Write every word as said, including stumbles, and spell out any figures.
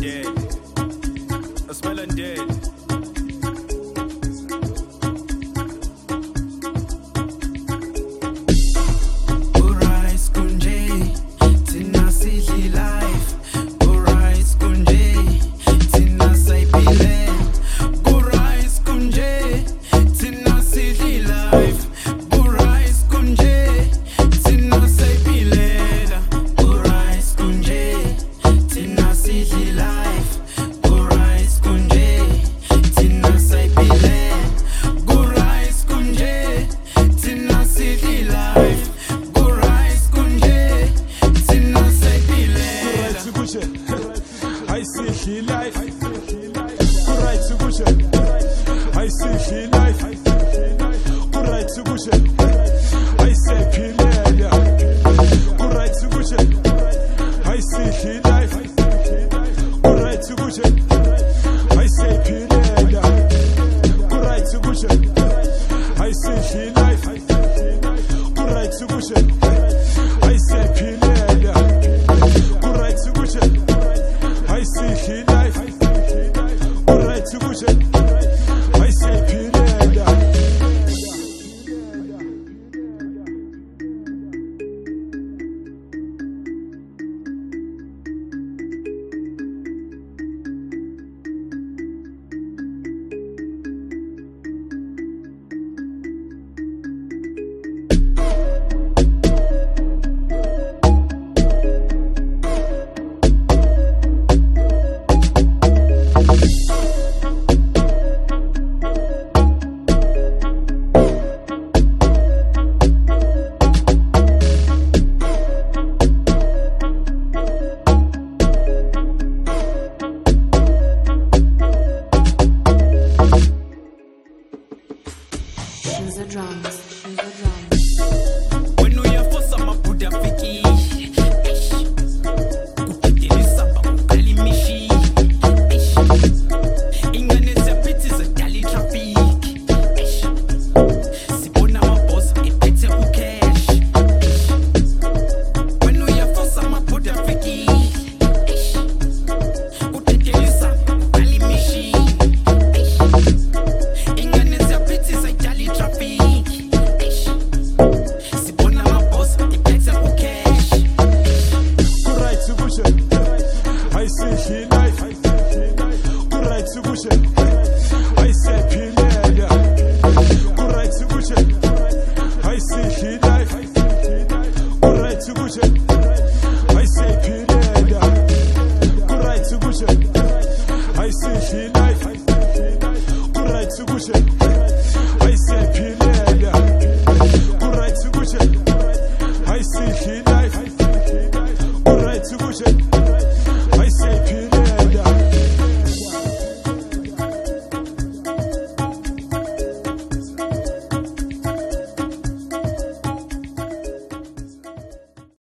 dead. I smell undead. I see life, right to push it. I see life, right to push it. I say Pilelia, right to push it. I see life, right to push it. I say Pilelia, right to push it. I see life, right to push it. I say Pilelia, right to push it. I see life, alright to push it. I say Pilelia. Choose the drums, choose the drums. When we are for some Buddha Fiki, Kupitili Samba, Kali Mishi, Ingane Zapiti, the Kali Traffic, Sipona Mabos, a Pete Ukesh. When we are for some Buddha Fiki, Kupitili Samba, Kali Mishi, Ingane Zapiti, the Kali Traffic. I see life, alright to push it. I say Pilelia, alright to push it. I see life, alright to push it. I say Pilelia, alright to push it. I see life, alright to push it. I say Pilelia.